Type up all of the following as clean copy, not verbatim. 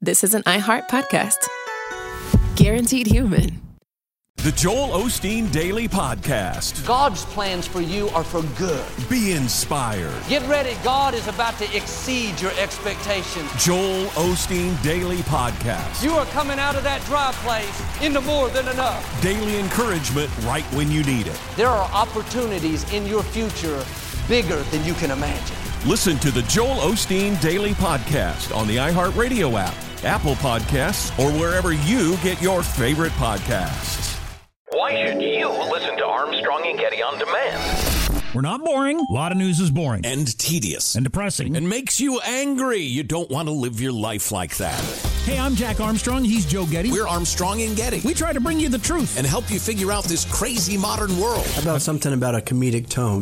this is an iHeart podcast. Guaranteed human. The Joel Osteen Daily Podcast. God's plans for you are for good. Be inspired. Get ready. God is about to exceed your expectations. Joel Osteen Daily Podcast. You are coming out of that dry place into more than enough. Daily encouragement right when you need it. There are opportunities in your future bigger than you can imagine. Listen to the Joel Osteen Daily Podcast on the iHeartRadio app, Apple Podcasts, or wherever you get your favorite podcasts. Why should you listen to Armstrong and Getty on demand? We're not boring. A lot of news is boring. And tedious. And depressing. And makes you angry. You don't want to live your life like that. Hey, I'm Jack Armstrong. He's Joe Getty. We're Armstrong and Getty. We try to bring you the truth. And help you figure out this crazy modern world. How about something about a comedic tone?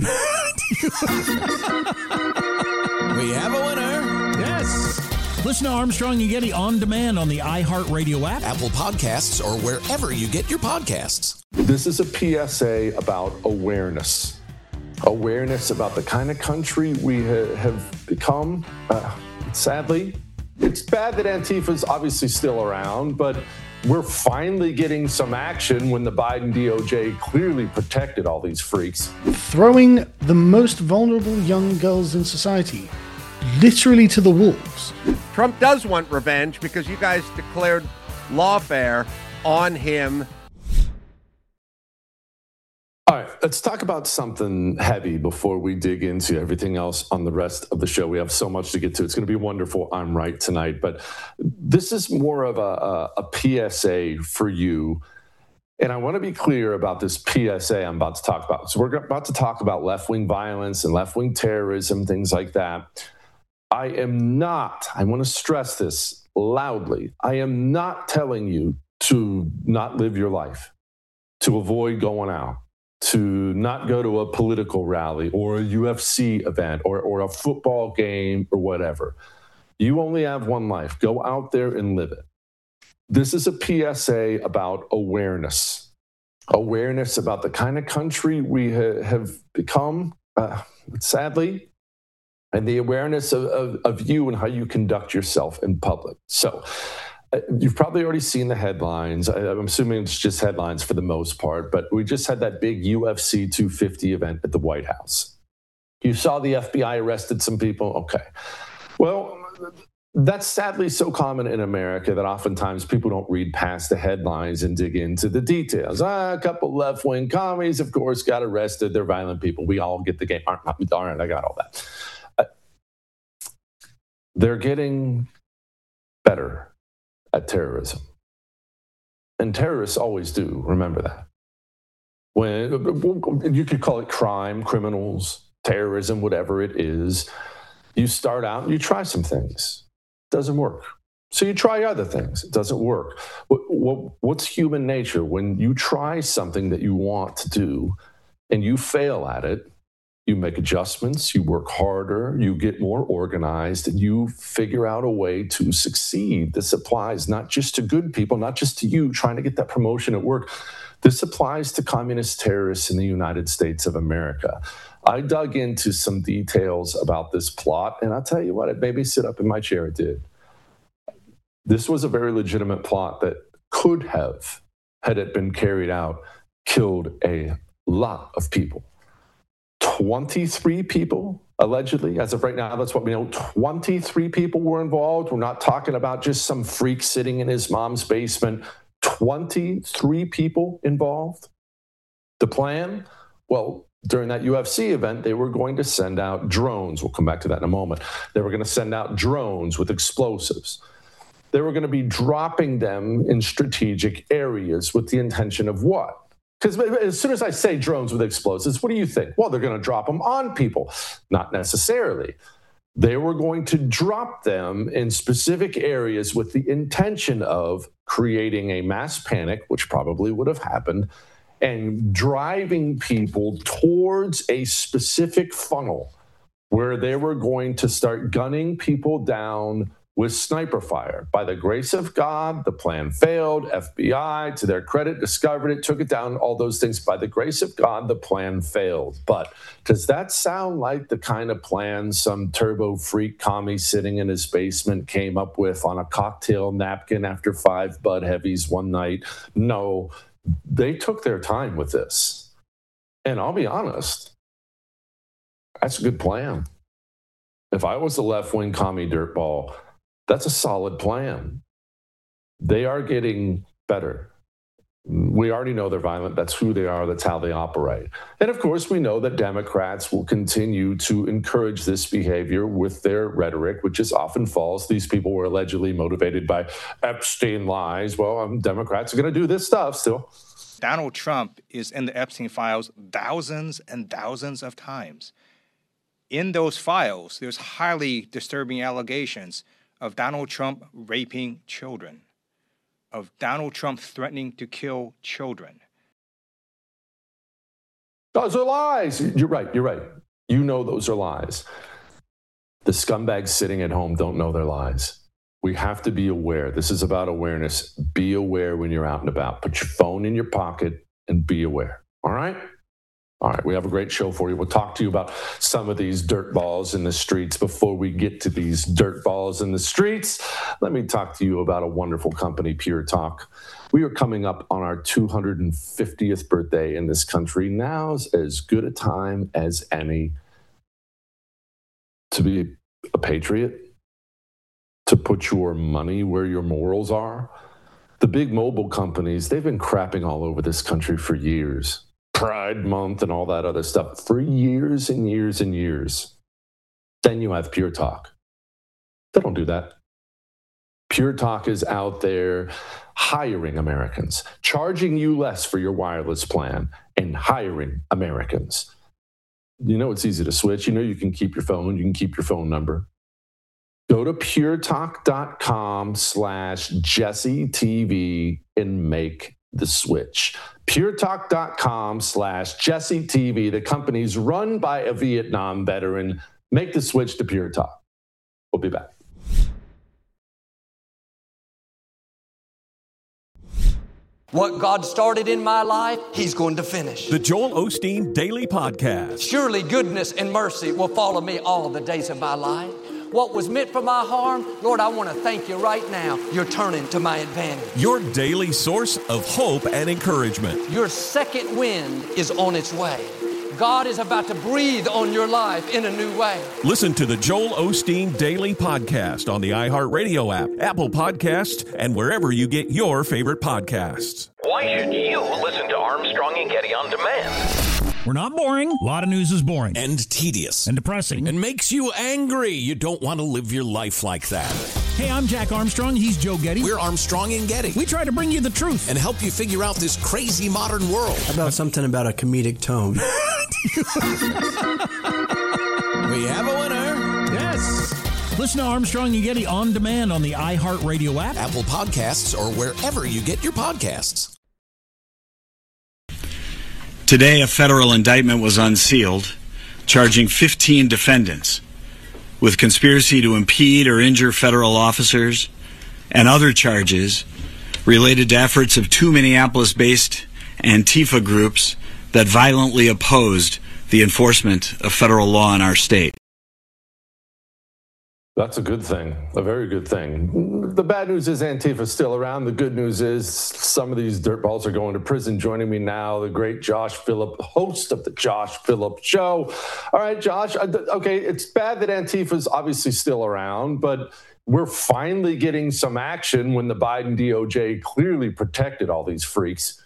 We have a winner. Yes. Listen to Armstrong and Getty on demand on the iHeartRadio app, Apple Podcasts, or wherever you get your podcasts. This is a PSA about awareness. Awareness about the kind of country we have become. Sadly, it's bad that Antifa's obviously still around, but we're finally getting some action when the Biden DOJ clearly protected all these freaks. Throwing the most vulnerable young girls in society literally to the wolves. Trump does want revenge because you guys declared lawfare on him. All right, let's talk about something heavy before we dig into everything else on the rest of the show. We have so much to get to. It's going to be wonderful. I'm right tonight. But this is more of a PSA for you. And I want to be clear about this PSA I'm about to talk about. So we're about to talk about left-wing violence and left-wing terrorism, things like that. I want to stress this loudly. I am not telling you to not live your life, to avoid going out, to not go to a political rally or a UFC event or a football game or whatever. You only have one life. Go out there and live it. This is a PSA about awareness. Awareness about the kind of country we have become, sadly, and the awareness of you and how you conduct yourself in public. So you've probably already seen the headlines. I'm assuming it's just headlines for the most part, but we just had that big UFC 250 event at the White House. You saw the FBI arrested some people? Okay. Well, that's sadly so common in America that oftentimes people don't read past the headlines and dig into the details. A couple left-wing commies, of course, got arrested. They're violent people. We all get the game. All right, I got all that. They're getting better at terrorism. And terrorists always do, remember that. When you could call it crime, criminals, terrorism, whatever it is, you start out and you try some things. It doesn't work. So you try other things. It doesn't work. What's human nature? When you try something that you want to do and you fail at it, you make adjustments, you work harder, you get more organized, and you figure out a way to succeed. This applies not just to good people, not just to you trying to get that promotion at work. This applies to communist terrorists in the United States of America. I dug into some details about this plot, and I'll tell you what, it made me sit up in my chair. It did. This was a very legitimate plot that could have, had it been carried out, killed a lot of people. 23 people, allegedly, as of right now, that's what we know. 23 people were involved. We're not talking about just some freak sitting in his mom's basement. 23 people involved. The plan? Well, during that UFC event, they were going to send out drones. We'll come back to that in a moment. They were going to send out drones with explosives. They were going to be dropping them in strategic areas with the intention of what? Because as soon as I say drones with explosives, what do you think? Well, they're going to drop them on people. Not necessarily. They were going to drop them in specific areas with the intention of creating a mass panic, which probably would have happened, and driving people towards a specific funnel where they were going to start gunning people down with sniper fire. By the grace of God, the plan failed. FBI, to their credit, discovered it, took it down, all those things. By the grace of God, the plan failed. But does that sound like the kind of plan some turbo freak commie sitting in his basement came up with on a cocktail napkin after 5 Bud Heavies one night? No, they took their time with this. And I'll be honest, that's a good plan. If I was a left-wing commie dirtball, that's a solid plan. They are getting better. We already know they're violent. That's who they are. That's how they operate. And of course, we know that Democrats will continue to encourage this behavior with their rhetoric, which is often false. These people were allegedly motivated by Epstein lies. Well, Democrats are going to do this stuff still. Donald Trump is in the Epstein files thousands and thousands of times. In those files, there's highly disturbing allegations of Donald Trump raping children, of Donald Trump threatening to kill children. Those are lies. You're right. You know those are lies. The scumbags sitting at home don't know their lies. We have to be aware. This is about awareness. Be aware when you're out and about. Put your phone in your pocket and be aware. All right? All right, we have a great show for you. We'll talk to you about some of these dirt balls in the streets. Before we get to these dirt balls in the streets, let me talk to you about a wonderful company, Pure Talk. We are coming up on our 250th birthday in this country. Now's as good a time as any to be a patriot, to put your money where your morals are. The big mobile companies, they've been crapping all over this country for years. Pride Month and all that other stuff for years and years and years. Then you have Pure Talk. They don't do that. Pure Talk is out there hiring Americans, charging you less for your wireless plan, and hiring Americans. You know it's easy to switch. You know you can keep your phone. You can keep your phone number. Go to puretalk.com/JesseTV and make the switch. puretalk.com/JesseTV. The company's run by a Vietnam veteran. Make the switch to Pure Talk. We'll be back. What God started in my life, He's going to finish. The Joel Osteen Daily Podcast. Surely goodness and mercy will follow me all the days of my life. What was meant for my harm, Lord, I want to thank you right now. You're turning to my advantage. Your daily source of hope and encouragement. Your second wind is on its way. God is about to breathe on your life in a new way. Listen to the Joel Osteen Daily Podcast on the iHeartRadio app, Apple Podcasts, and wherever you get your favorite podcasts. Why should you listen to Armstrong and Getty On Demand? We're not boring. A lot of news is boring. And tedious. And depressing. And makes you angry. You don't want to live your life like that. Hey, I'm Jack Armstrong. He's Joe Getty. We're Armstrong and Getty. We try to bring you the truth. And help you figure out this crazy modern world. How about something about a comedic tone? We have a winner. Yes. Listen to Armstrong and Getty On Demand on the iHeartRadio app, Apple Podcasts, or wherever you get your podcasts. Today, a federal indictment was unsealed, charging 15 defendants with conspiracy to impede or injure federal officers and other charges related to efforts of 2 Minneapolis-based Antifa groups that violently opposed the enforcement of federal law in our state. That's a good thing, a very good thing. The bad news is Antifa's still around. The good news is some of these dirtballs are going to prison. Joining me now, the great Josh Phillip, host of the Josh Phillip Show. All right, Josh, okay, it's bad that Antifa's obviously still around, but we're finally getting some action when the Biden DOJ clearly protected all these freaks.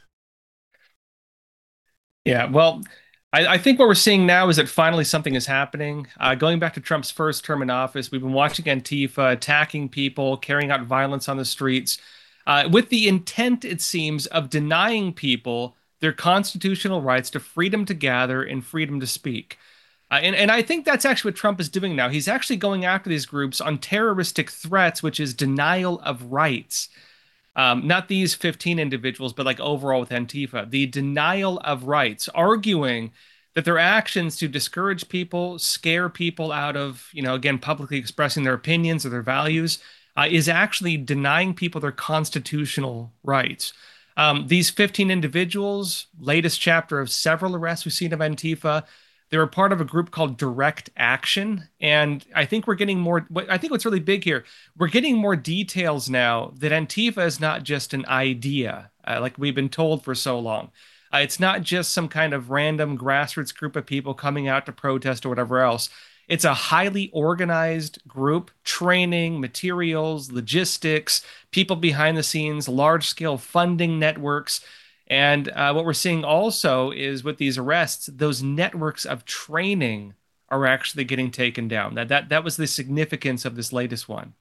Yeah, well, I think what we're seeing now is that finally something is happening. Going back to Trump's first term in office, we've been watching Antifa attacking people, carrying out violence on the streets, with the intent, it seems, of denying people their constitutional rights to freedom to gather and freedom to speak. And I think that's actually what Trump is doing now. He's actually going after these groups on terroristic threats, which is denial of rights. Not these 15 individuals, but like overall with Antifa, the denial of rights, arguing that their actions to discourage people, scare people out of, again, publicly expressing their opinions or their values, is actually denying people their constitutional rights. These 15 individuals, latest chapter of several arrests we've seen of Antifa, they were part of a group called Direct Action. And I think we're getting more, I think what's really big here, we're getting more details now that Antifa is not just an idea, like we've been told for so long. It's not just some kind of random grassroots group of people coming out to protest or whatever else. It's a highly organized group, training, materials, logistics, people behind the scenes, large-scale funding networks. And what we're seeing also is with these arrests, those networks of training are actually getting taken down. That was the significance of this latest one.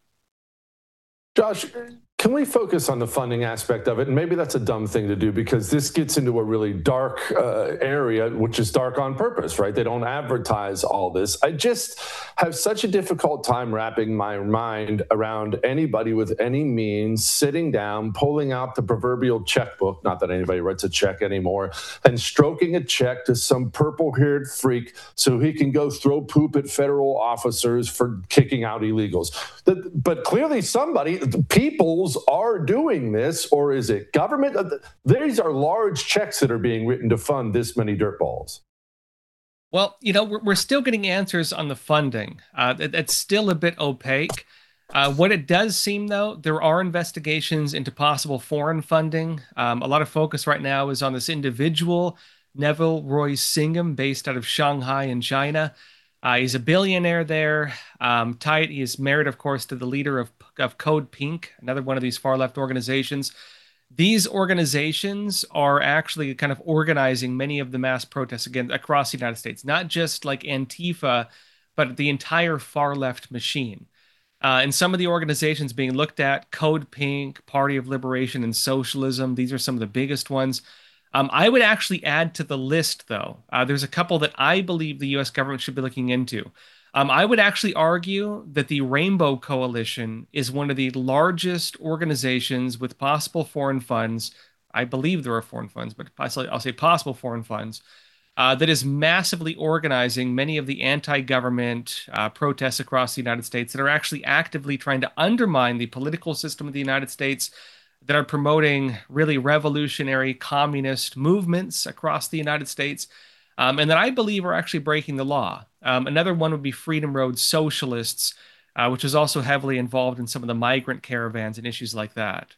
Josh, can we focus on the funding aspect of it? And maybe that's a dumb thing to do because this gets into a really dark area, which is dark on purpose, right? They don't advertise all this. I just have such a difficult time wrapping my mind around anybody with any means sitting down, pulling out the proverbial checkbook, not that anybody writes a check anymore, and stroking a check to some purple-haired freak so he can go throw poop at federal officers for kicking out illegals. But clearly somebody, people's are doing this, or is it government? These are large checks that are being written to fund this many dirtballs. Well, we're still getting answers on the funding. It's still a bit opaque. What it does seem, though, there are investigations into possible foreign funding. A lot of focus right now is on this individual, Neville Roy Singham, based out of Shanghai in China. He's a billionaire there. He is married, of course, to the leader of Code Pink, another one of these far-left organizations. These organizations are actually kind of organizing many of the mass protests again across the United States, not just like Antifa, but the entire far-left machine. And some of the organizations being looked at, Code Pink, Party of Liberation and Socialism, these are some of the biggest ones. I would actually add to the list, though. There's a couple that I believe the U.S. government should be looking into. I would actually argue that the Rainbow Coalition is one of the largest organizations with possible foreign funds. I believe there are foreign funds, but I'll say possible foreign funds, that is massively organizing many of the anti-government protests across the United States that are actually actively trying to undermine the political system of the United States, that are promoting really revolutionary communist movements across the United States, and that I believe are actually breaking the law. Another one would be Freedom Road Socialists, which is also heavily involved in some of the migrant caravans and issues like that.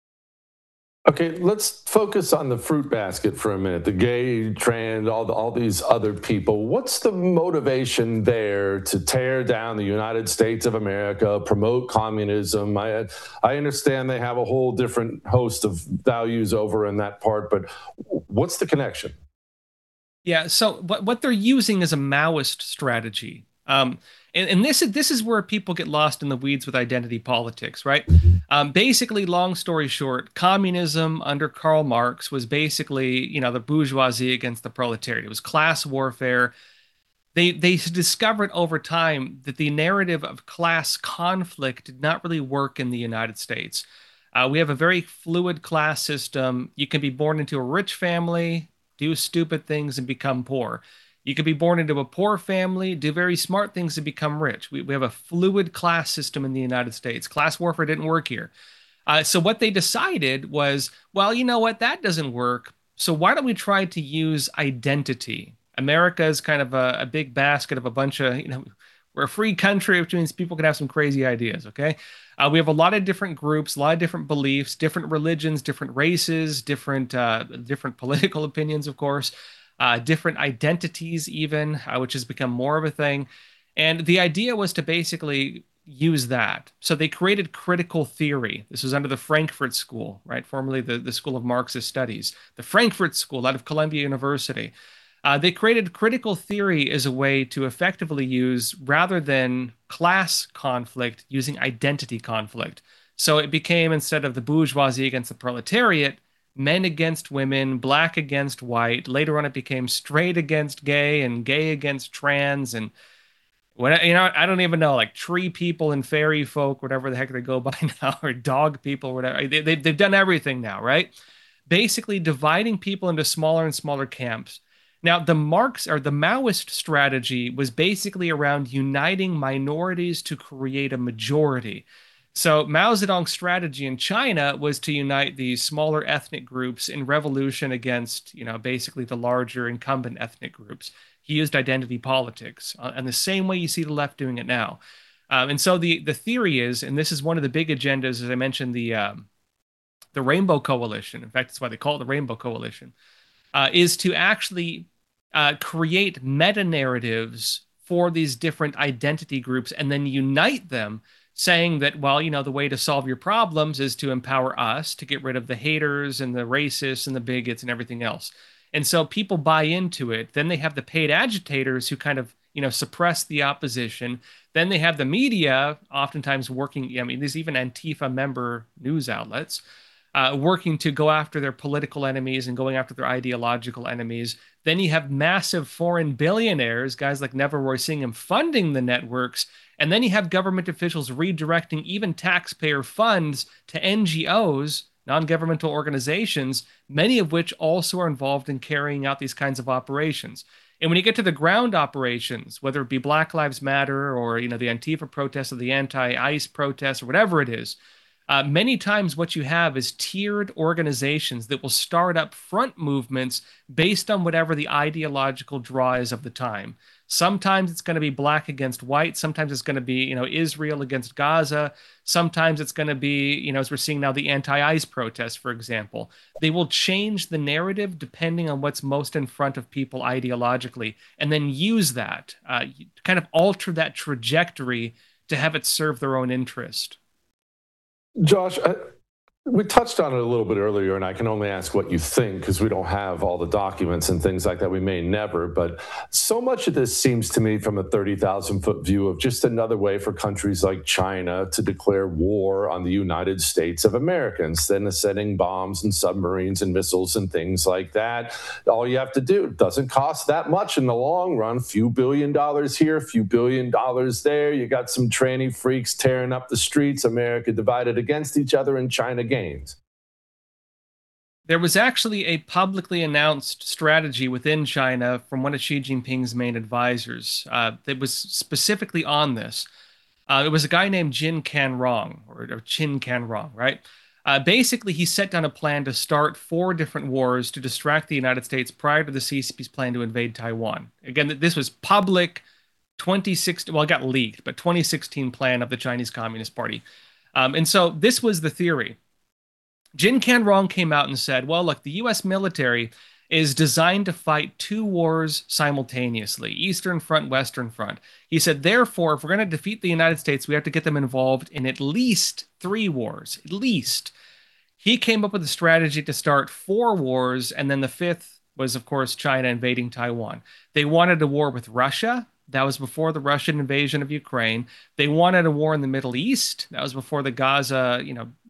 Okay, let's focus on the fruit basket for a minute. The gay, trans, all these other people. What's the motivation there to tear down the United States of America, promote communism? I understand they have a whole different host of values over in that part, but what's the connection? Yeah, so what they're using is a Maoist strategy. And this is where people get lost in the weeds with identity politics, right? Basically, long story short, communism under Karl Marx was basically, the bourgeoisie against the proletariat. It was class warfare. They discovered over time that the narrative of class conflict did not really work in the United States. We have a very fluid class system. You can be born into a rich family, do stupid things, and become poor. You could be born into a poor family, do very smart things, and become rich. We have a fluid class system in the United States. Class warfare didn't work here. So what they decided was, well, you know what? That doesn't work. So why don't we try to use identity? America is kind of a big basket of a bunch of, we're a free country, which means people can have some crazy ideas, okay? We have a lot of different groups, a lot of different beliefs, different religions, different races, different political opinions, of course. Different identities even, which has become more of a thing. And the idea was to basically use that. So they created critical theory. This was under the Frankfurt School, right? Formerly the School of Marxist Studies. The Frankfurt School out of Columbia University. They created critical theory as a way to effectively use, rather than class conflict, using identity conflict. So it became, instead of the bourgeoisie against the proletariat, men against women, black against white. Later on, it became straight against gay and gay against trans. And I don't even know, like tree people and fairy folk, whatever the heck they go by now, or dog people, whatever. They've done everything now, right? Basically dividing people into smaller and smaller camps. Now, the Maoist strategy was basically around uniting minorities to create a majority. So Mao Zedong's strategy in China was to unite these smaller ethnic groups in revolution against, basically the larger incumbent ethnic groups. He used identity politics in the same way you see the left doing it now. And so the theory is, and this is one of the big agendas, as I mentioned, the Rainbow Coalition. In fact, that's why they call it the Rainbow Coalition, is to actually create meta-narratives for these different identity groups and then unite them, saying that, well, the way to solve your problems is to empower us to get rid of the haters and the racists and the bigots and everything else. And so people buy into it. Then they have the paid agitators who kind of, suppress the opposition. Then they have the media, oftentimes working, there's even Antifa member news outlets, working to go after their political enemies and going after their ideological enemies. Then you have massive foreign billionaires, guys like Neville Roy Singham, funding the networks. And then you have government officials redirecting even taxpayer funds to NGOs, non-governmental organizations, many of which also are involved in carrying out these kinds of operations. And when you get to the ground operations, whether it be Black Lives Matter or, the Antifa protests or the anti-ICE protests or whatever it is, many times what you have is tiered organizations that will start up front movements based on whatever the ideological draw is of the time. Sometimes it's going to be black against white. Sometimes it's going to be, Israel against Gaza. Sometimes it's going to be, as we're seeing now, the anti-ICE protests, for example. They will change the narrative depending on what's most in front of people ideologically, and then use that, kind of alter that trajectory to have it serve their own interest. Josh, we touched on it a little bit earlier, and I can only ask what you think because we don't have all the documents and things like that. We may never, but so much of this seems to me from a 30,000-foot view of just another way for countries like China to declare war on the United States of America instead of sending bombs and submarines and missiles and things like that. All you have to do, it doesn't cost that much in the long run. A few $1 billion here, a few $1 billion there. You got some tranny freaks tearing up the streets, America divided against each other, and China gains. There was actually a publicly announced strategy within China from one of Xi Jinping's main advisors that was specifically on this. It was a guy named Jin Canrong, or Qin Canrong, right? Basically, he set down a plan to start 4 different wars to distract the United States prior to the CCP's plan to invade Taiwan. Again, this was public 2016, well, it got leaked, but 2016 plan of the Chinese Communist Party. And so this was the theory. Jin Canrong came out and said, well, look, the U.S. military is designed to fight 2 wars simultaneously, Eastern Front, Western Front. He said, therefore, if we're going to defeat the United States, we have to get them involved in at least 3 wars, at least. He came up with a strategy to start 4 wars, and then the 5th was, of course, China invading Taiwan. They wanted a war with Russia. That was before the Russian invasion of Ukraine. They wanted a war in the Middle East. That was before the Gaza,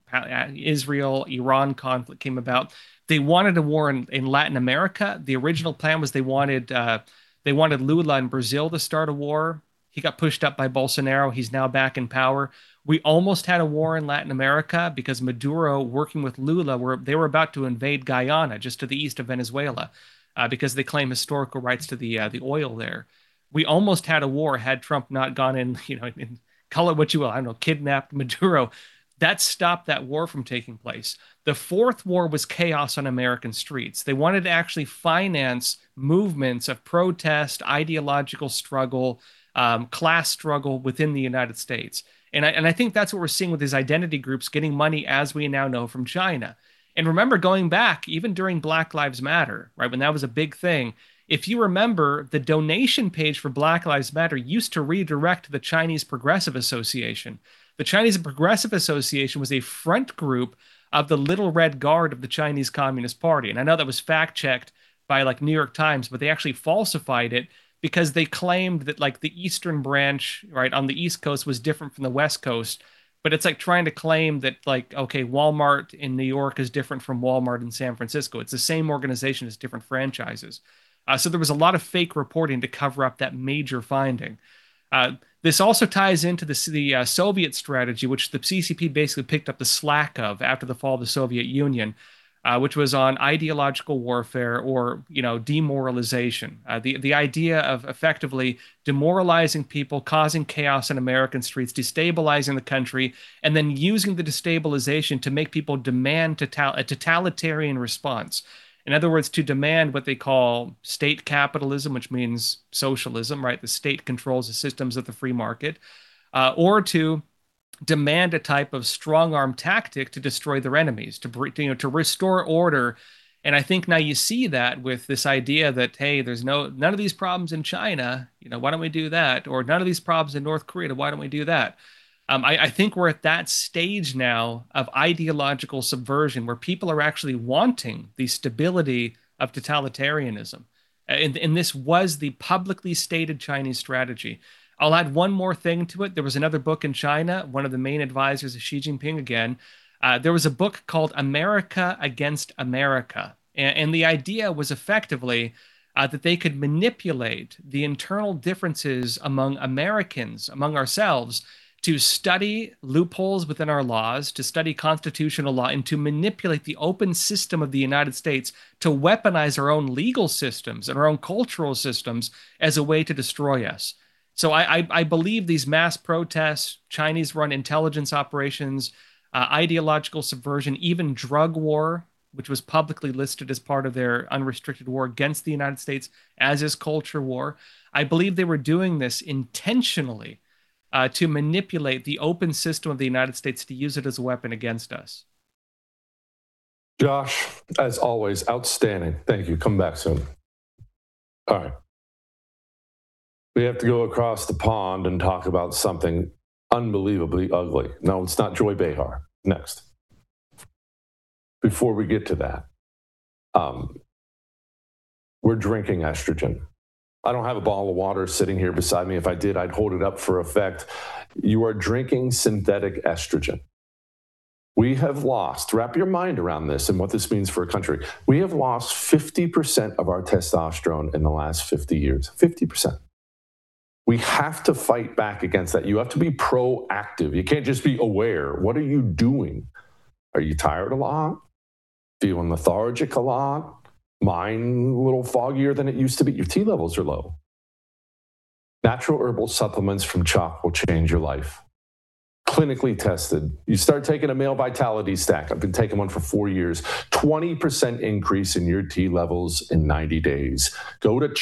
Israel-Iran conflict came about. They wanted a war in Latin America. The original plan was they wanted Lula in Brazil to start a war. He got pushed up by Bolsonaro. He's now back in power. We almost had a war in Latin America because Maduro, working with Lula, they were about to invade Guyana, just to the east of Venezuela, because they claim historical rights to the oil there. We almost had a war had Trump not gone in, call it what you will, I don't know, kidnapped Maduro. That stopped that war from taking place. The 4th war was chaos on American streets. They wanted to actually finance movements of protest, ideological struggle, class struggle within the United States. And I think that's what we're seeing with these identity groups getting money, as we now know, from China. And remember, going back, even during Black Lives Matter, right, when that was a big thing, if you remember, the donation page for Black Lives Matter used to redirect to the Chinese Progressive Association. The Chinese Progressive Association was a front group of the Little Red Guard of the Chinese Communist Party. And I know that was fact-checked by New York Times, but they actually falsified it because they claimed that the Eastern branch, right, on the East Coast was different from the West Coast. But it's trying to claim that okay, Walmart in New York is different from Walmart in San Francisco. It's the same organization as different franchises. So there was a lot of fake reporting to cover up that major finding. This also ties into the Soviet strategy, which the CCP basically picked up the slack of after the fall of the Soviet Union. which was on ideological warfare or, demoralization. The idea of effectively demoralizing people, causing chaos in American streets, destabilizing the country, and then using the destabilization to make people demand a totalitarian response. In other words, to demand what they call state capitalism, which means socialism, right? The state controls the systems of the free market, or to demand a type of strong-arm tactic to destroy their enemies, to restore order. And I think now you see that with this idea that, hey, there's none of these problems in China, why don't we do that? Or none of these problems in North Korea, why don't we do that? I think we're at that stage now of ideological subversion where people are actually wanting the stability of totalitarianism. And this was the publicly stated Chinese strategy. I'll add one more thing to it. There was another book in China, one of the main advisors of Xi Jinping again. There was a book called America Against America. And the idea was effectively that they could manipulate the internal differences among Americans, among ourselves, to study loopholes within our laws, to study constitutional law, and to manipulate the open system of the United States to weaponize our own legal systems and our own cultural systems as a way to destroy us. So I believe these mass protests, Chinese-run intelligence operations, ideological subversion, even drug war, which was publicly listed as part of their unrestricted war against the United States, as is culture war. I believe they were doing this intentionally to manipulate the open system of the United States to use it as a weapon against us. Josh, as always, outstanding. Thank you. Come back soon. All right. We have to go across the pond and talk about something unbelievably ugly. No, it's not Joy Behar. Next. Before we get to that, we're drinking estrogen. I don't have a bottle of water sitting here beside me. If I did, I'd hold it up for effect. You are drinking synthetic estrogen. We have lost, wrap your mind around this and what this means for a country. We have lost 50% of our testosterone in the last 50 years. 50%. We have to fight back against that. You have to be proactive. You can't just be aware. What are you doing? Are you tired a lot? Feeling lethargic a lot? Mind a little foggier than it used to be? Your T levels are low. Natural herbal supplements from CHOQ will change your life. Clinically tested. You start taking a male vitality stack. I've been taking one for 4 years. 20% increase in your T levels in 90 days. Go to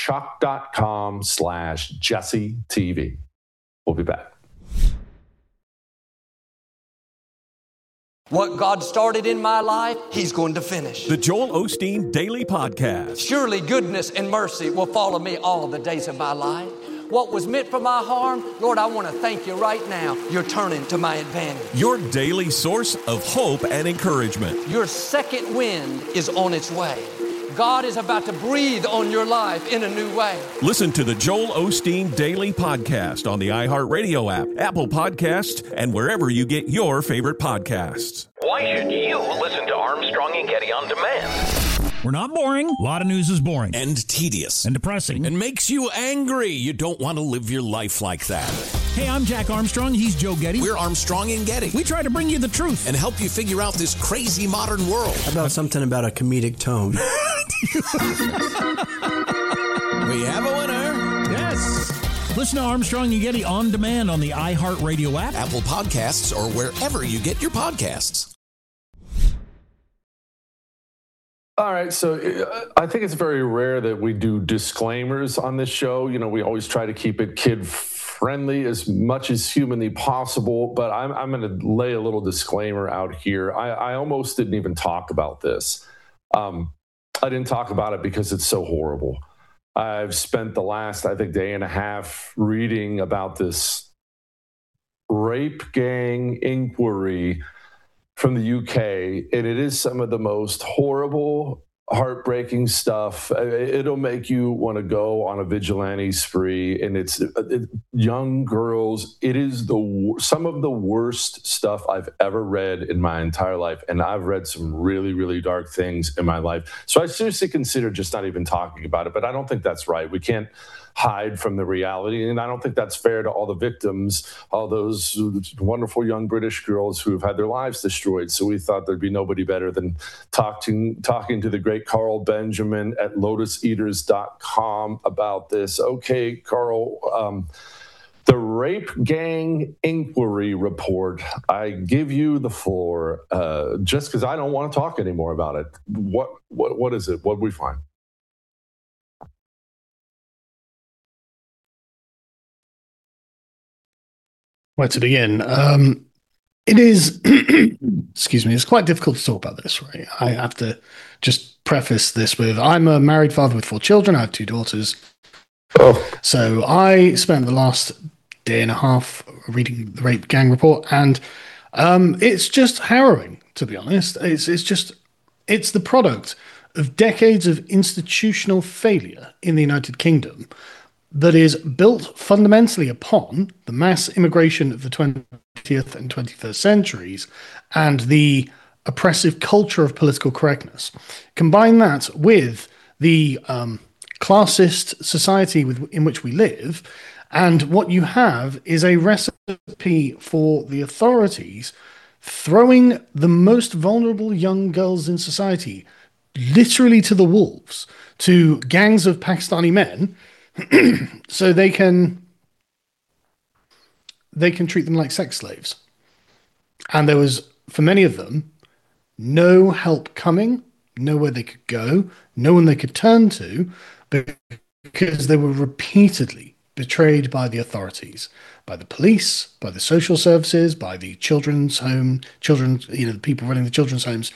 CHOQ.com/JesseTV. We'll be back. What God started in my life, He's going to finish. The Joel Osteen Daily Podcast. Surely goodness and mercy will follow me all the days of my life. What was meant for my harm, Lord, I want to thank you right now. You're turning to my advantage. Your daily source of hope and encouragement. Your second wind is on its way. God is about to breathe on your life in a new way. Listen to the Joel Osteen Daily Podcast on the iHeartRadio app, Apple Podcasts, and wherever you get your favorite podcasts. Why should you listen to Armstrong and Getty on demand? We're not boring. A lot of news is boring. And tedious. And depressing. And makes you angry. You don't want to live your life like that. Hey, I'm Jack Armstrong. He's Joe Getty. We're Armstrong and Getty. We try to bring you the truth. And help you figure out this crazy modern world. How about something about a comedic tone? We have a winner. Yes. Listen to Armstrong and Getty on demand on the iHeartRadio app, Apple Podcasts, or wherever you get your podcasts. All right, so I think it's very rare that we do disclaimers on this show. You know, we always try to keep it kid-friendly as much as humanly possible, but I'm going to lay a little disclaimer out here. I almost didn't even talk about this. I didn't talk about it because it's so horrible. I've spent the last, I think, day and a half reading about this rape gang inquiry from the UK, and it is some of the most horrible, heartbreaking stuff. It'll make you want to go on a vigilante spree, and it's young girls. It is some of the worst stuff I've ever read in my entire life, and I've read some really, really dark things in my life. So I seriously consider just not even talking about it, but I don't think that's right. We can't hide from the reality, and I don't think that's fair to all the victims, all those wonderful young British girls who have had their lives destroyed. So we thought there'd be nobody better than talking to the great Carl Benjamin at lotuseaters.com about this. Okay, Carl, the Rape Gang Inquiry Report. I give you the floor, just because I don't want to talk anymore about it. What is it? What did we find? Where to begin? It is, excuse me, it's quite difficult to talk about this, right? I have to just preface this with, I'm a married father with 4 children. I have 2 daughters. Oh. So I spent the last day and a half reading the Rape Gang Report, and it's just harrowing, to be honest. It's the product of decades of institutional failure in the United Kingdom that is built fundamentally upon the mass immigration of the 20th and 21st centuries and the oppressive culture of political correctness. Combine that with the classist society in which we live, and what you have is a recipe for the authorities throwing the most vulnerable young girls in society literally to the wolves, to gangs of Pakistani men, so they can treat them like sex slaves. And there was, for many of them, no help coming, nowhere they could go, no one they could turn to, because they were repeatedly betrayed by the authorities, by the police, by the social services, by the children's home, the people running the children's homes,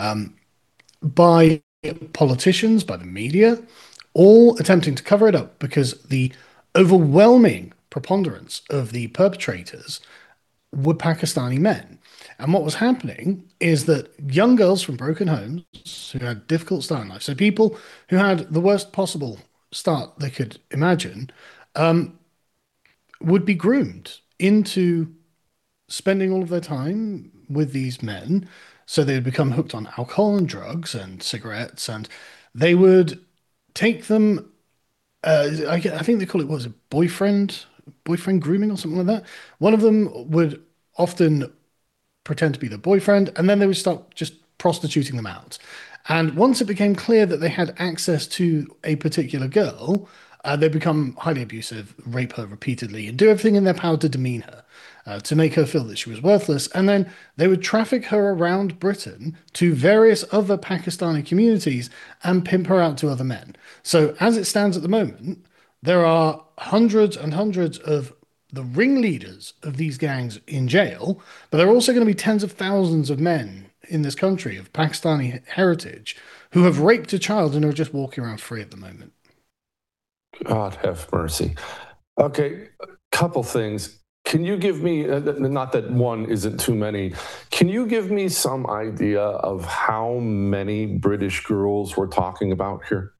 by politicians, by the media, all attempting to cover it up, because the overwhelming preponderance of the perpetrators were Pakistani men. And what was happening is that young girls from broken homes who had difficult start in life, so people who had the worst possible start they could imagine, would be groomed into spending all of their time with these men. So they would become hooked on alcohol and drugs and cigarettes, and they would take them, I think they call it, what was it, boyfriend grooming or something like that. One of them would often pretend to be the boyfriend, and then they would start just prostituting them out. And once it became clear that they had access to a particular girl, they become highly abusive, rape her repeatedly, and do everything in their power to demean her, to make her feel that she was worthless. And then they would traffic her around Britain to various other Pakistani communities and pimp her out to other men. So as it stands at the moment, there are hundreds and hundreds of the ringleaders of these gangs in jail, but there are also going to be tens of thousands of men in this country of Pakistani heritage who have raped a child and are just walking around free at the moment. God have mercy. Okay, a couple things. Can you give me, not that one isn't too many, can you give me some idea of how many British girls we're talking about here?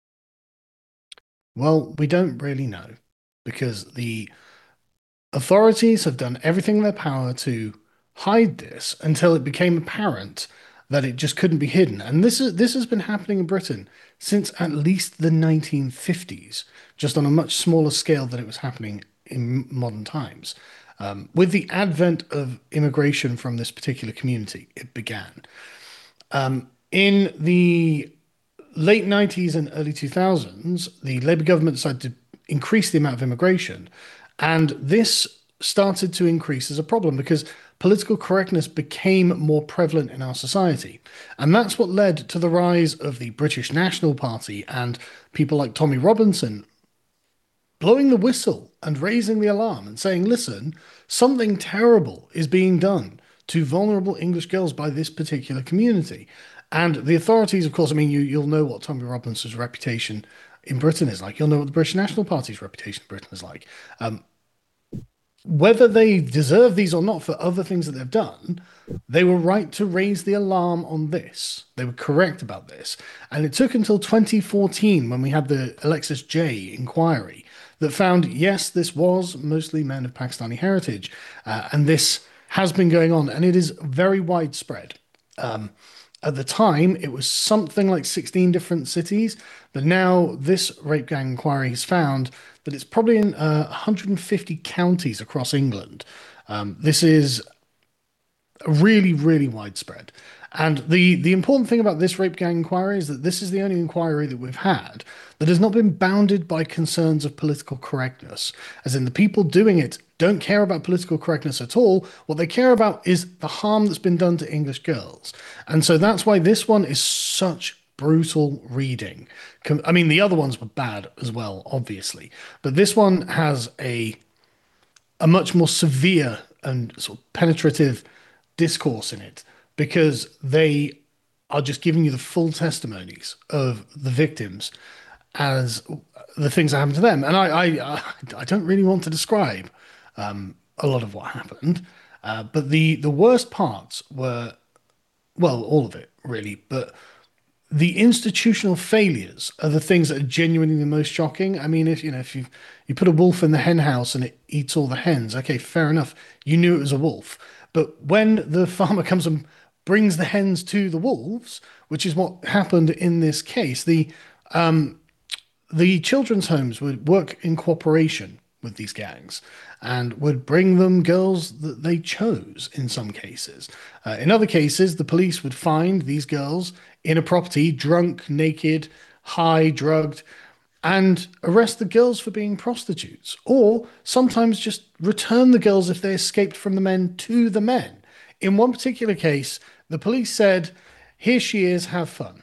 Well, we don't really know, because the authorities have done everything in their power to hide this until it became apparent that it just couldn't be hidden. And this has been happening in Britain since at least the 1950s, just on a much smaller scale than it was happening in modern times. With the advent of immigration from this particular community, it began. In the late 90s and early 2000s, the Labour government decided to increase the amount of immigration, and this started to increase as a problem because political correctness became more prevalent in our society. And that's what led to the rise of the British National Party and people like Tommy Robinson blowing the whistle and raising the alarm and saying, listen, something terrible is being done to vulnerable English girls by this particular community. And the authorities, of course, I mean, you'll know what Tommy Robinson's reputation in Britain is like. You'll know what the British National Party's reputation in Britain is like. whether they deserve these or not for other things that they've done, they were right to raise the alarm on this. They were correct about this. And it took until 2014 when we had the Alexis J inquiry that found, yes, this was mostly men of Pakistani heritage. And this has been going on, and it is very widespread. At the time, it was something like 16 different cities, but now this rape gang inquiry has found that it's probably in 150 counties across England. This is really, really widespread. And the important thing about this rape gang inquiry is that this is the only inquiry that we've had that has not been bounded by concerns of political correctness. As in, the people doing it don't care about political correctness at all. What they care about is the harm that's been done to English girls. And so that's why this one is such brutal reading. I mean, the other ones were bad as well, obviously. But this one has a much more severe and sort of penetrative discourse in it, because they are just giving you the full testimonies of the victims as the things that happened to them. And I don't really want to describe a lot of what happened, but the worst parts were, well, all of it really, but the institutional failures are the things that are genuinely the most shocking. I mean, if you put a wolf in the hen house and it eats all the hens, okay, fair enough, you knew it was a wolf. But when the farmer comes and brings the hens to the wolves, which is what happened in this case, the children's homes would work in cooperation with these gangs and would bring them girls that they chose in some cases. In other cases, the police would find these girls in a property, drunk, naked, high, drugged, and arrest the girls for being prostitutes, or sometimes just return the girls if they escaped from the men to the men. In one particular case, the police said, "Here she is, have fun."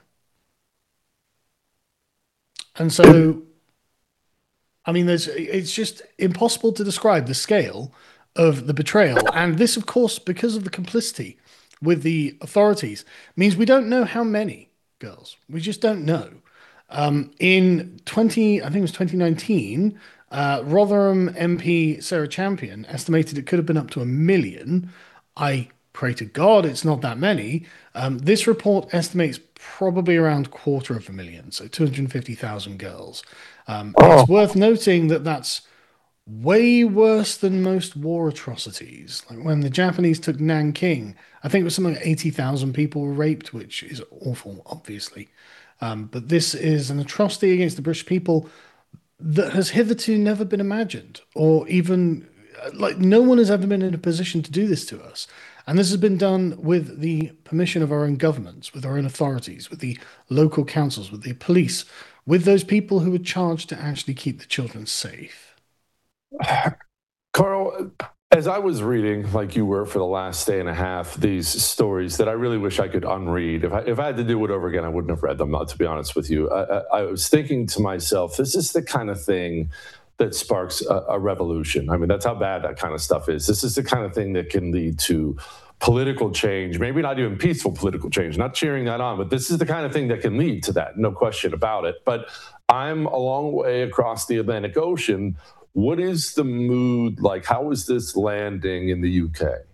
And so, I mean, it's just impossible to describe the scale of the betrayal. And this, of course, because of the complicity with the authorities, means we don't know how many girls. We just don't know. In 2019, Rotherham MP Sarah Champion estimated it could have been up to 1 million. I pray to God it's not that many. This report estimates probably around 250,000, so 250,000 girls. It's worth noting that that's way worse than most war atrocities. Like when the Japanese took Nanking, I think it was something like 80,000 people were raped, which is awful, obviously. But this is an atrocity against the British people that has hitherto never been imagined, or even, like, no one has ever been in a position to do this to us. And this has been done with the permission of our own governments, with our own authorities, with the local councils, with the police, with those people who were charged to actually keep the children safe. Carl, as I was reading, like you were for the last day and a half, these stories that I really wish I could unread. If I had to do it over again, I wouldn't have read them, to be honest with you. I was thinking to myself, this is the kind of thing that sparks a revolution. I mean, that's how bad that kind of stuff is. This is the kind of thing that can lead to political change, maybe not even peaceful political change, not cheering that on, but this is the kind of thing that can lead to that, no question about it. But I'm a long way across the Atlantic Ocean. What is the mood like? How is this landing in the UK?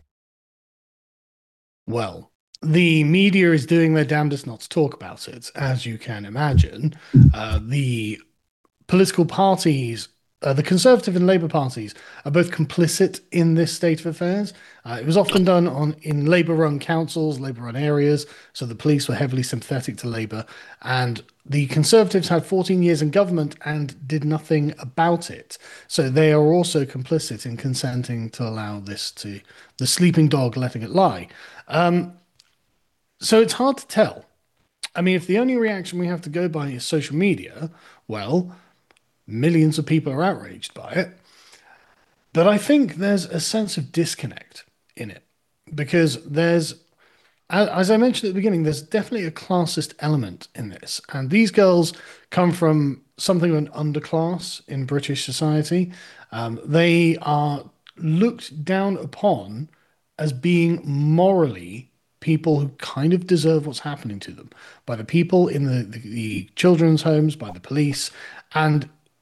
Well, the media is doing their damnedest not to talk about it, as you can imagine. The political parties, the Conservative and Labour parties, are both complicit in this state of affairs. It was often done in Labour-run councils, Labour-run areas, so the police were heavily sympathetic to Labour. And the Conservatives had 14 years in government and did nothing about it. So they are also complicit in consenting to allow this to, the sleeping dog letting it lie. So it's hard to tell. I mean, if the only reaction we have to go by is social media, well, millions of people are outraged by it. But I think there's a sense of disconnect in it, because there's, as I mentioned at the beginning, there's definitely a classist element in this. And these girls come from something of an underclass in British society. They are looked down upon as being morally people who kind of deserve what's happening to them by the people in the children's homes, by the police. And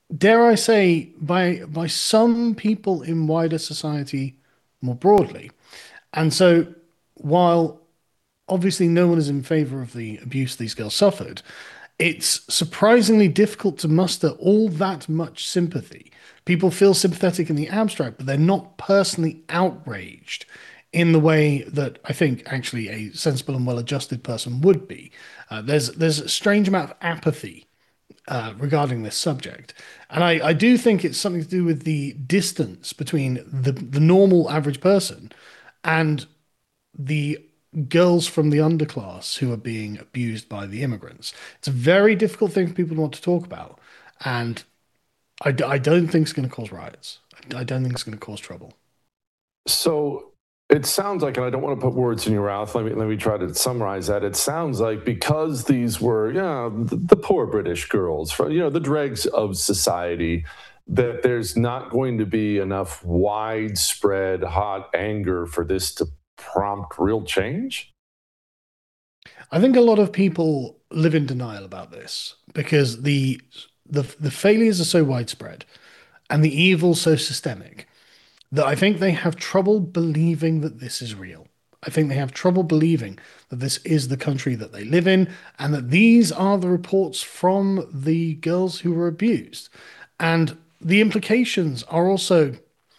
dare I say, by some people in wider society more broadly. And so while obviously no one is in favor of the abuse these girls suffered, it's surprisingly difficult to muster all that much sympathy. People feel sympathetic in the abstract, but they're not personally outraged in the way that I think actually a sensible and well-adjusted person would be. There's a strange amount of apathy regarding this subject. And I do think it's something to do with the distance between the normal average person and the girls from the underclass who are being abused by the immigrants. It's a very difficult thing for people to want to talk about. And I don't think it's going to cause riots. I don't think it's going to cause trouble. So it sounds like, and I don't want to put words in your mouth, let me try to summarize that. It sounds like because these were, the poor British girls, the dregs of society, that there's not going to be enough widespread hot anger for this to prompt real change? I think a lot of people live in denial about this because the failures are so widespread and the evil so systemic that I think they have trouble believing that this is real. I think they have trouble believing that this is the country that they live in and that these are the reports from the girls who were abused. And the implications are also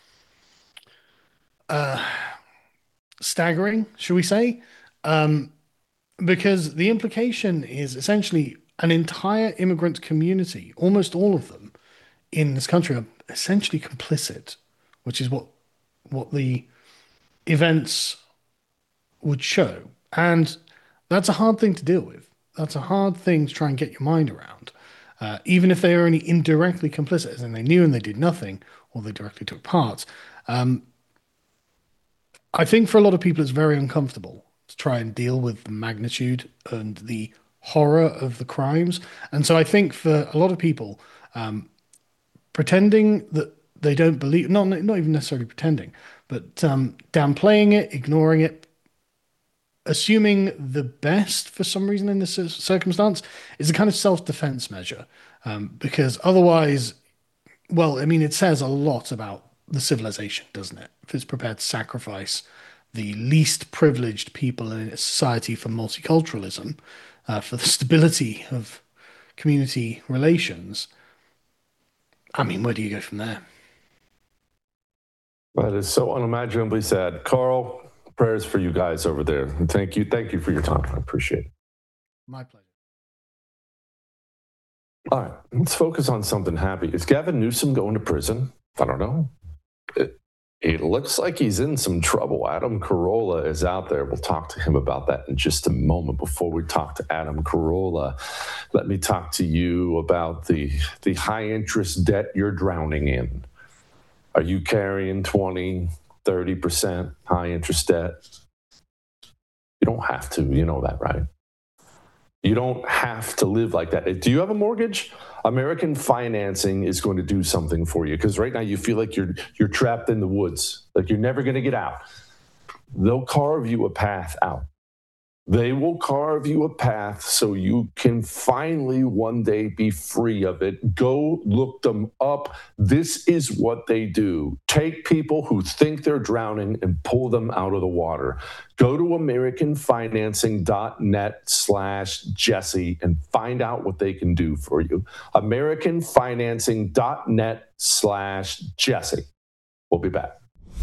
staggering, should we say? Because the implication is essentially an entire immigrant community, almost all of them in this country, are essentially complicit, which is what the events would show. And that's a hard thing to deal with. That's a hard thing to try and get your mind around. Even if they are only indirectly complicit, as in they knew and they did nothing, or they directly took part. I think for a lot of people it's very uncomfortable to try and deal with the magnitude and the horror of the crimes. And so I think for a lot of people, pretending that they don't believe, not even necessarily pretending, but downplaying it, ignoring it, assuming the best for some reason in this circumstance is a kind of self-defense measure. Because otherwise, well, I mean, it says a lot about the civilization, doesn't it? If it's prepared to sacrifice the least privileged people in its society for multiculturalism, for the stability of community relations, I mean, where do you go from there? That is so unimaginably sad. Carl, prayers for you guys over there. And thank you for your time. I appreciate it. My pleasure. All right, let's focus on something happy. Is Gavin Newsom going to prison? I don't know. It looks like he's in some trouble. Adam Carolla is out there. We'll talk to him about that in just a moment. Before we talk to Adam Carolla, let me talk to you about the high-interest debt you're drowning in. Are you carrying 20, 30% high-interest debt? You don't have to. You know that, right? You don't have to live like that. Do you have a mortgage? American Financing is going to do something for you because right now you feel like you're trapped in the woods, like you're never going to get out. They'll carve you a path out. They will carve you a path so you can finally one day be free of it. Go look them up. This is what they do. Take people who think they're drowning and pull them out of the water. Go to AmericanFinancing.net/Jesse and find out what they can do for you. AmericanFinancing.net/Jesse. We'll be back.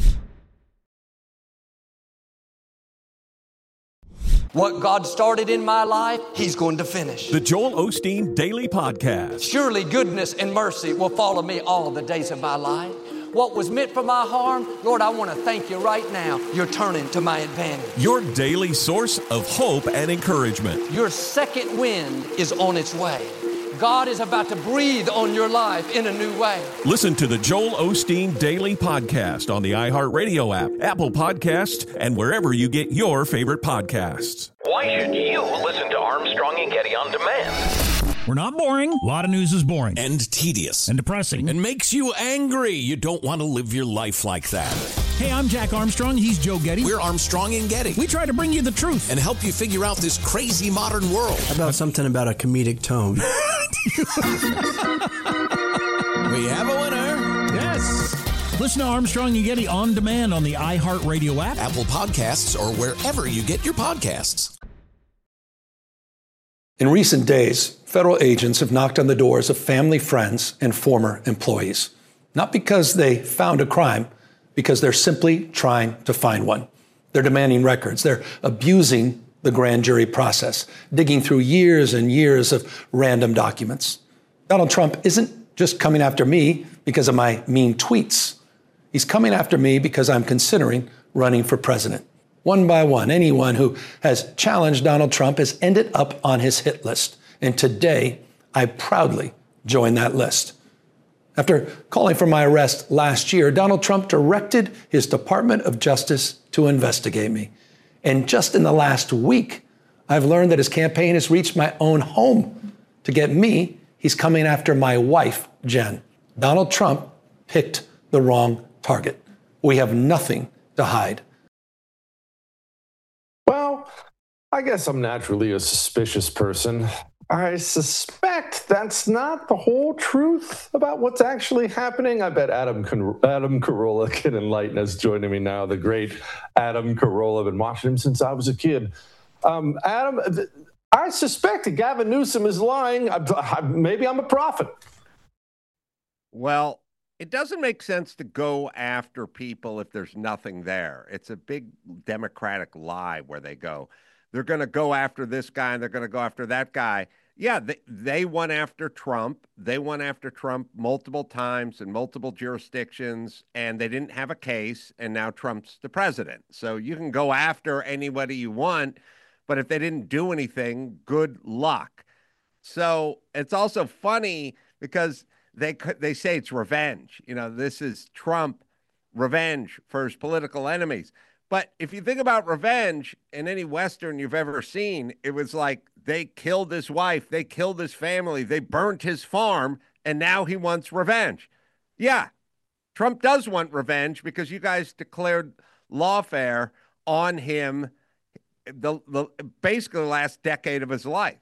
What God started in my life, He's going to finish. The Joel Osteen Daily Podcast. Surely goodness and mercy will follow me all the days of my life. What was meant for my harm, Lord, I want to thank you right now. You're turning to my advantage. Your daily source of hope and encouragement. Your second wind is on its way. God is about to breathe on your life in a new way. Listen to the Joel Osteen Daily Podcast on the iHeartRadio app, Apple Podcasts, and wherever you get your favorite podcasts. Why should you listen to Armstrong and Getty On Demand? We're not boring. A lot of news is boring. And tedious. And depressing. And makes you angry. You don't want to live your life like that. Hey, I'm Jack Armstrong. He's Joe Getty. We're Armstrong and Getty. We try to bring you the truth. And help you figure out this crazy modern world. How about something about a comedic tone? We have a winner. Yes. Listen to Armstrong and Getty on demand on the iHeartRadio app, Apple Podcasts, or wherever you get your podcasts. In recent days, federal agents have knocked on the doors of family, friends, and former employees. Not because they found a crime, because they're simply trying to find one. They're demanding records. They're abusing the grand jury process, digging through years and years of random documents. Donald Trump isn't just coming after me because of my mean tweets. He's coming after me because I'm considering running for president. One by one, anyone who has challenged Donald Trump has ended up on his hit list. And today, I proudly join that list. After calling for my arrest last year, Donald Trump directed his Department of Justice to investigate me. And just in the last week, I've learned that his campaign has reached my own home. To get me, he's coming after my wife, Jen. Donald Trump picked the wrong target. We have nothing to hide. Well, I guess I'm naturally a suspicious person. I suspect that's not the whole truth about what's actually happening. I bet Adam Carolla can enlighten us. Joining me now, the great Adam Carolla. I've been watching him since I was a kid. Adam, I suspect that Gavin Newsom is lying. Maybe I'm a prophet. Well, it doesn't make sense to go after people if there's nothing there. It's a big Democratic lie where they go, they're going to go after this guy and they're going to go after that guy. Yeah, they went after Trump. They went after Trump multiple times in multiple jurisdictions, and they didn't have a case, and now Trump's the president. So you can go after anybody you want, but if they didn't do anything, good luck. So it's also funny because they say it's revenge. You know, this is Trump revenge for his political enemies. But if you think about revenge in any Western you've ever seen, it was like they killed his wife, they killed his family, they burnt his farm, and now he wants revenge. Yeah, Trump does want revenge because you guys declared lawfare on him the basically the last decade of his life.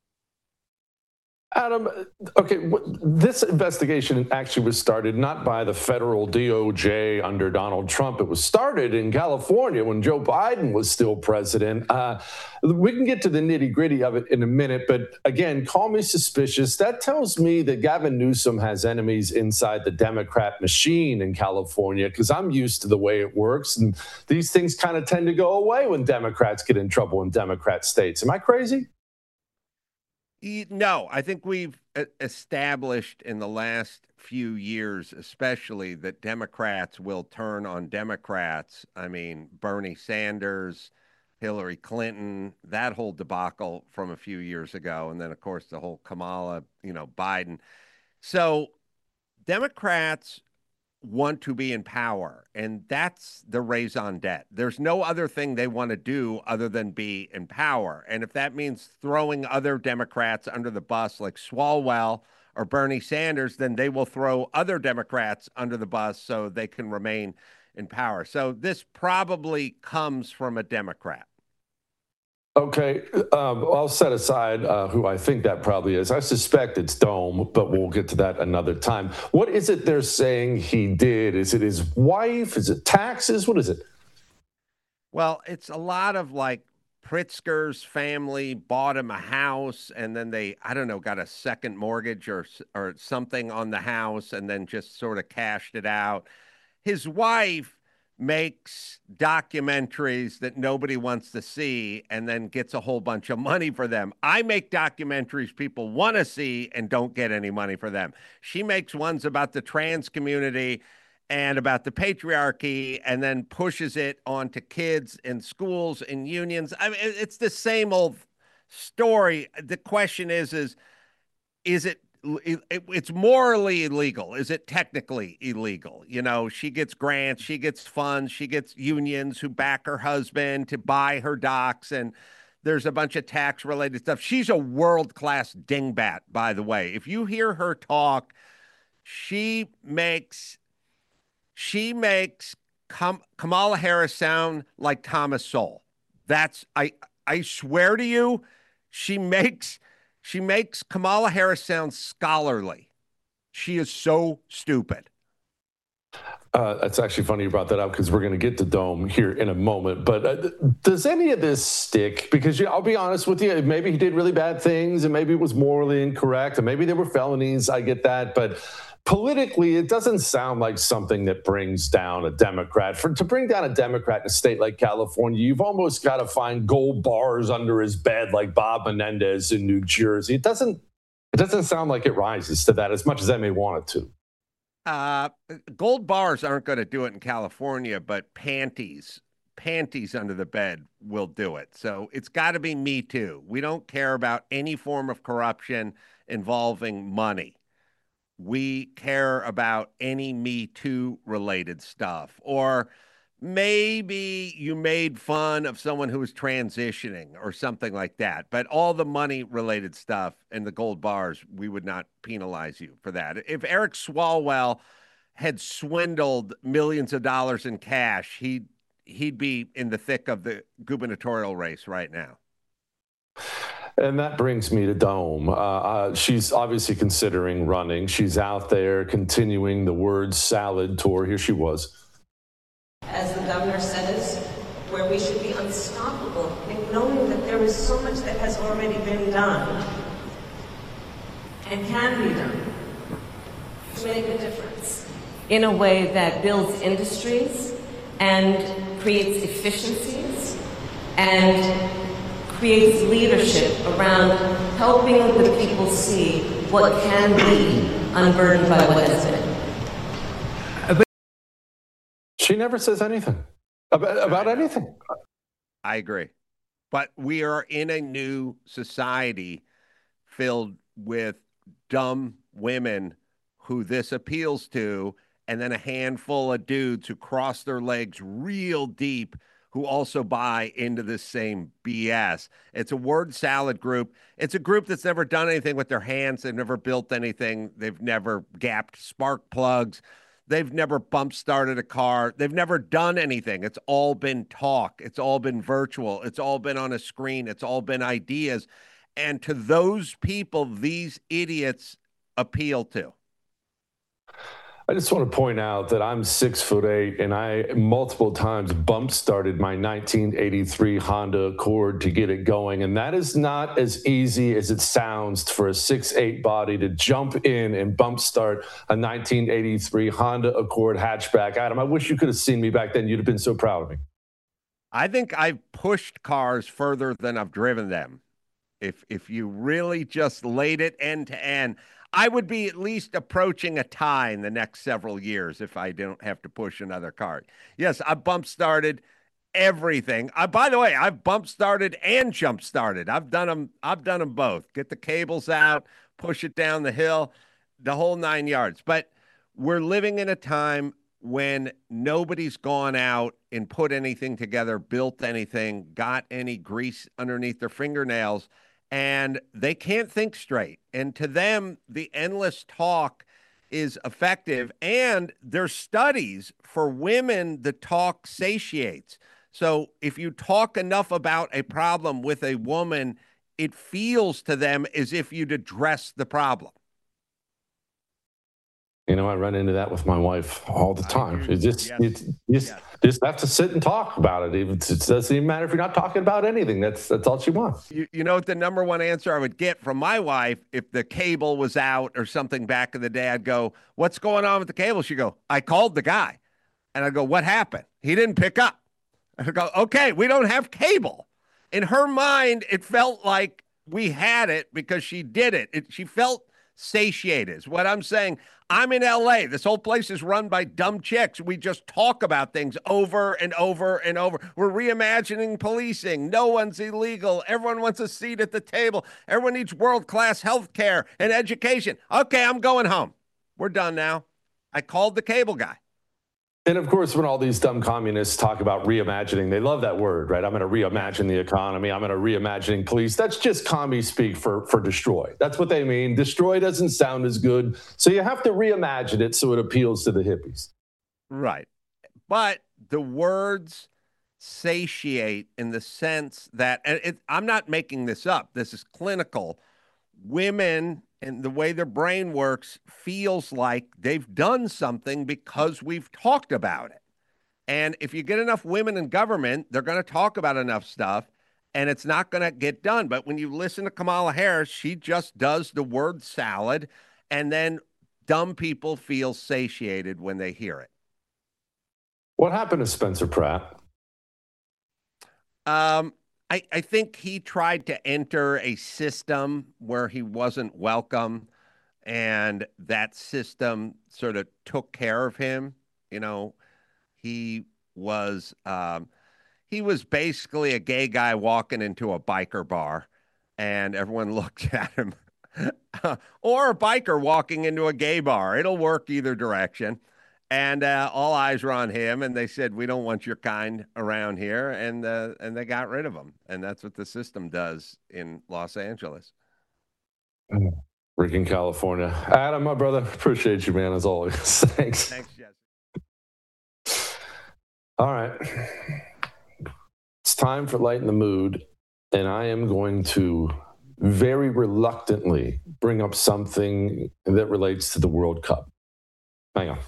Adam, okay, this investigation actually was started not by the federal DOJ under Donald Trump. It was started in California when Joe Biden was still president. We can get to the nitty-gritty of it in a minute, but again, call me suspicious. That tells me that Gavin Newsom has enemies inside the Democrat machine in California, because I'm used to the way it works, and these things kind of tend to go away when Democrats get in trouble in Democrat states. Am I crazy? No, I think we've established in the last few years, especially, that Democrats will turn on Democrats. I mean, Bernie Sanders, Hillary Clinton, that whole debacle from a few years ago. And then, of course, the whole Kamala, Biden. So Democrats want to be in power, and that's the raison d'etre. There's no other thing they want to do other than be in power. And if that means throwing other Democrats under the bus like Swalwell or Bernie Sanders, then they will throw other Democrats under the bus so they can remain in power. So this probably comes from a Democrat. Okay, I'll set aside who I think that probably is. I suspect it's Dome, but we'll get to that another time. What is it they're saying he did? Is it his wife? Is it taxes? What is it? Well, it's a lot of like Pritzker's family bought him a house, and then they, I don't know, got a second mortgage or something on the house, and then just sort of cashed it out. His wife makes documentaries that nobody wants to see and then gets a whole bunch of money for them. I make documentaries people want to see and don't get any money for them. She makes ones about the trans community and about the patriarchy and then pushes it onto kids in schools and unions. I mean, it's the same old story. The question is it it's morally illegal? Is it technically illegal? She gets grants, she gets funds, she gets unions who back her husband to buy her docs, and there's a bunch of tax-related stuff. She's a world-class dingbat, by the way. If you hear her talk, she makes Kamala Harris sound like Thomas Sowell. That's, I swear to you, she makes Kamala Harris sound scholarly. She is so stupid. It's actually funny you brought that up because we're going to get to Dome here in a moment. But does any of this stick? Because I'll be honest with you, maybe he did really bad things and maybe it was morally incorrect and maybe they were felonies. I get that. But politically, it doesn't sound like something that brings down a Democrat. To bring down a Democrat in a state like California, you've almost got to find gold bars under his bed like Bob Menendez in New Jersey. It doesn't sound like it rises to that as much as they may want it to. Gold bars aren't going to do it in California, but panties under the bed will do it. So it's got to be Me Too. We don't care about any form of corruption involving money. We care about any Me Too related stuff. Or maybe you made fun of someone who was transitioning or something like that. But all the money related stuff and the gold bars, we would not penalize you for that. If Eric Swalwell had swindled millions of dollars in cash, he'd be in the thick of the gubernatorial race right now. And that brings me to Dome. She's obviously considering running. She's out there continuing the word salad tour. Here she was. As the governor says, where we should be unstoppable, and knowing that there is so much that has already been done and can be done to make a difference in a way that builds industries and creates efficiencies and creates leadership around helping the people see what can be unburdened by what has been. She never says anything about anything. I agree. But we are in a new society filled with dumb women who this appeals to, and then a handful of dudes who cross their legs real deep who also buy into this same BS. It's a word salad group. It's a group that's never done anything with their hands. They've never built anything. They've never gapped spark plugs. They've never bump started a car. They've never done anything. It's all been talk. It's all been virtual. It's all been on a screen. It's all been ideas. And to those people, these idiots appeal to. I just want to point out that I'm 6'8", and I multiple times bump started my 1983 Honda Accord to get it going. And that is not as easy as it sounds for a 6'8" body to jump in and bump start a 1983 Honda Accord hatchback. Adam, I wish you could have seen me back then. You'd have been so proud of me. I think I've pushed cars further than I've driven them. If you really just laid it end to end, I would be at least approaching a tie in the next several years if I don't have to push another car. Yes, I bump started everything. By the way, I've bump started and jump started. I've done them both. Get the cables out, push it down the hill, the whole 9 yards. But we're living in a time when nobody's gone out and put anything together, built anything, got any grease underneath their fingernails, and they can't think straight. And to them, the endless talk is effective. And there's studies for women, the talk satiates. So if you talk enough about a problem with a woman, it feels to them as if you'd address the problem. You know, I run into that with my wife all the time. You just have to sit and talk about it. It doesn't even matter if you're not talking about anything. That's all she wants. You know what the number one answer I would get from my wife if the cable was out or something back in the day? I'd go, "What's going on with the cable?" She'd go, "I called the guy." And I'd go, "What happened?" "He didn't pick up." I'd go, "Okay, we don't have cable." In her mind, it felt like we had it because she did it. She felt satiated is what I'm saying. I'm in LA. This whole place is run by dumb chicks. We just talk about things over and over and over. We're reimagining policing. No one's illegal. Everyone wants a seat at the table. Everyone needs world-class health care and education. Okay, I'm going home. We're done now. I called the cable guy. And of course, when all these dumb communists talk about reimagining, they love that word, right? I'm going to reimagine the economy. I'm going to reimagining police. That's just commie speak for destroy. That's what they mean. Destroy doesn't sound as good. So you have to reimagine it so it appeals to the hippies. Right. But the words satiate in the sense that, and I'm not making this up, this is clinical. Women and the way their brain works feels like they've done something because we've talked about it. And if you get enough women in government, they're going to talk about enough stuff, and it's not going to get done. But when you listen to Kamala Harris, she just does the word salad, and then dumb people feel satiated when they hear it. What happened to Spencer Pratt? I think he tried to enter a system where he wasn't welcome, and that system sort of took care of him. You know, he was basically a gay guy walking into a biker bar, and everyone looked at him. Or a biker walking into a gay bar. It'll work either direction. And all eyes were on him, and they said, "We don't want your kind around here," and they got rid of him. And that's what the system does in Los Angeles. Rick in California. Adam, my brother, appreciate you, man, as always. Thanks. Thanks, Jesse. All right. It's time for Lighten the Mood, and I am going to very reluctantly bring up something that relates to the World Cup. Hang on.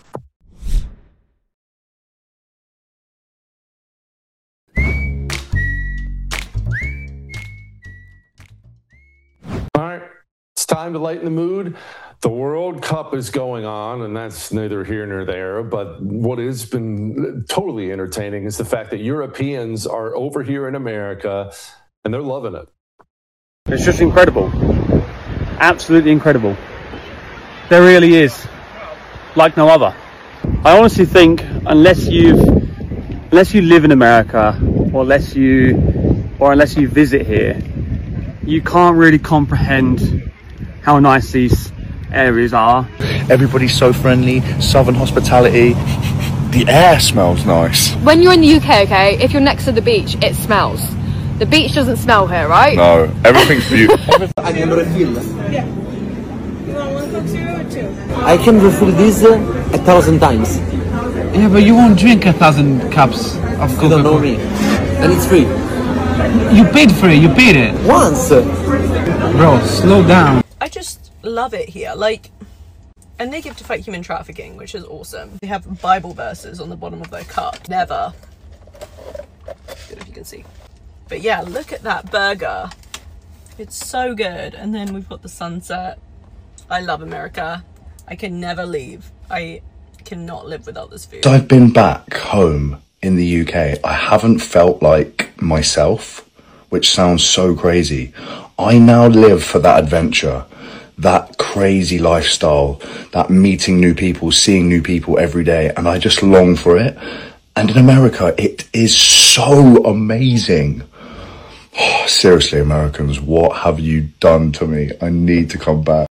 All right, it's time to lighten the mood. The World Cup is going on, and that's neither here nor there. But what has been totally entertaining is the fact that Europeans are over here in America, and they're loving it. It's just incredible. Absolutely incredible. There really is. Like no other. I honestly think unless you live in America, or unless you visit here, you can't really comprehend how nice these areas are. Everybody's so friendly, southern hospitality. The air smells nice. When you're in the UK, okay, if you're next to the beach, it smells. The beach doesn't smell here, right? No, everything's beautiful. I can refill. Yeah. You want one Coke Zero or two? I can refill this 1,000 times. Yeah, but you won't drink 1,000 cups of Coca-Cola. You don't know me. And it's free. You paid for it, you paid it. Once. Bro, slow down. I just love it here. Like, and they give to fight human trafficking, which is awesome. They have Bible verses on the bottom of their cup. Never. Good if you can see. But yeah, look at that burger. It's so good. And then we've got the sunset. I love America. I can never leave. I cannot live without this food. I've been back home in the UK. I haven't felt like myself, which sounds so crazy. I now live for that adventure, that crazy lifestyle, that meeting new people, seeing new people every day, and I just long for it. And in America, it is so amazing. Oh, seriously, Americans, what have you done to me? I need to come back.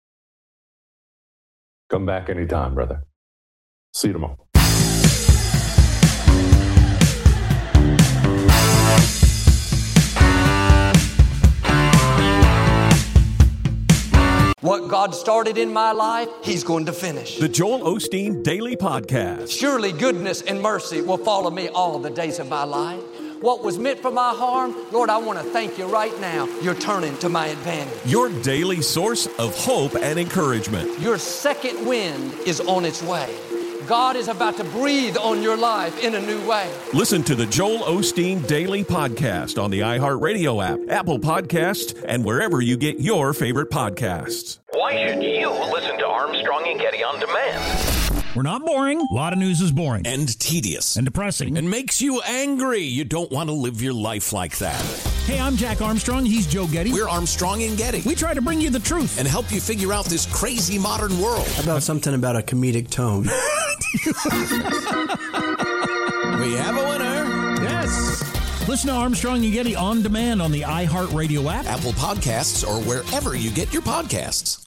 Come back anytime, brother. See you tomorrow. What God started in my life, He's going to finish. The Joel Osteen Daily Podcast. Surely goodness and mercy will follow me all the days of my life. What was meant for my harm, Lord, I want to thank you right now. You're turning to my advantage. Your daily source of hope and encouragement. Your second wind is on its way. God is about to breathe on your life in a new way. Listen to the Joel Osteen Daily Podcast on the iHeartRadio app, Apple Podcasts, and wherever you get your favorite podcasts. Why should you listen to Armstrong and Getty on demand? We're not boring. A lot of news is boring. And tedious. And depressing. And makes you angry. You don't want to live your life like that. Hey, I'm Jack Armstrong. He's Joe Getty. We're Armstrong and Getty. We try to bring you the truth. And help you figure out this crazy modern world. How about something about a comedic tone? We have a winner. Yes. Listen to Armstrong and Getty on demand on the iHeartRadio app, Apple Podcasts, or wherever you get your podcasts.